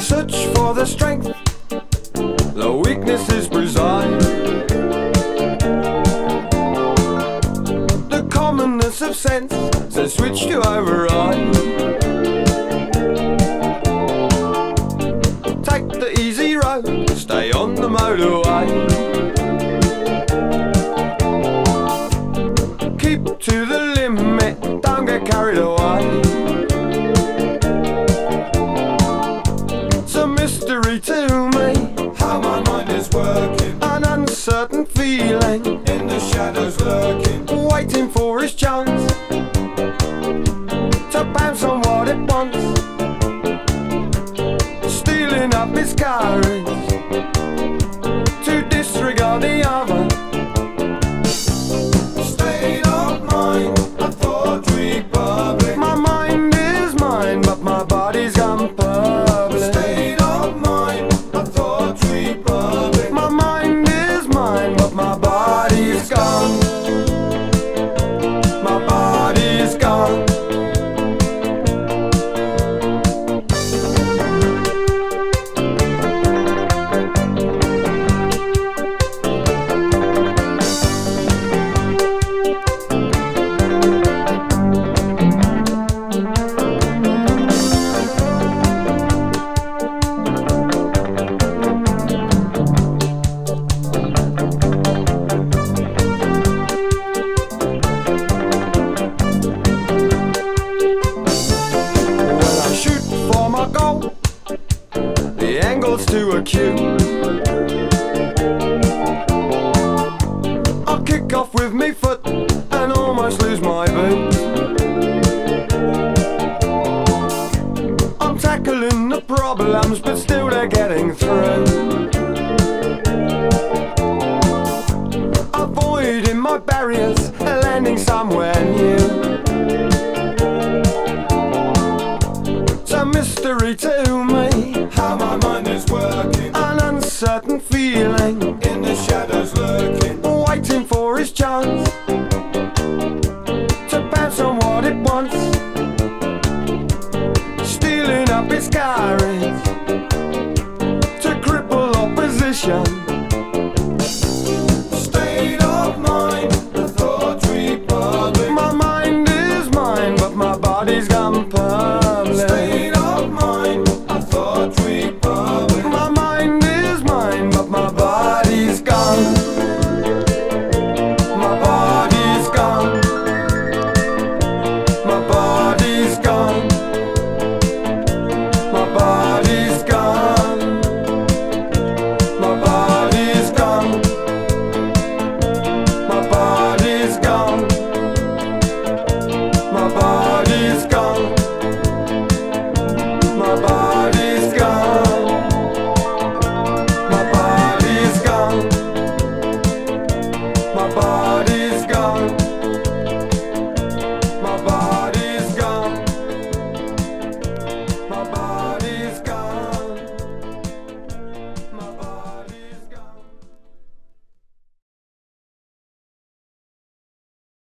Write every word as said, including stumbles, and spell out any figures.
search for the strength, the weaknesses preside. The commonness of sense says switch to override. Take the easy road, stay on the motorway. Keep to the limit, don't get carried away. It's a mystery to me How my mind is working, an uncertain feeling, in the shadows lurking, waiting for his chance to bounce on what it wants, stealing up his courage to disregard the other. state of mind, a thought republic. My mind is mine, but my body's gone public. State of mind, a thought republic. My mind is mine, but my body's gone. My body's gone. When I shoot for my goal, the angle's too acute. I kick off with me foot and almost lose my boot. I'm tackling the problems, but still they're getting through. Avoiding my barriers, landing somewhere new. It's a mystery to me, How my mind is working, an uncertain feeling, in the shadows lurking, waiting for his chance to bounce on what it wants, stealing up its courage to cripple opposition.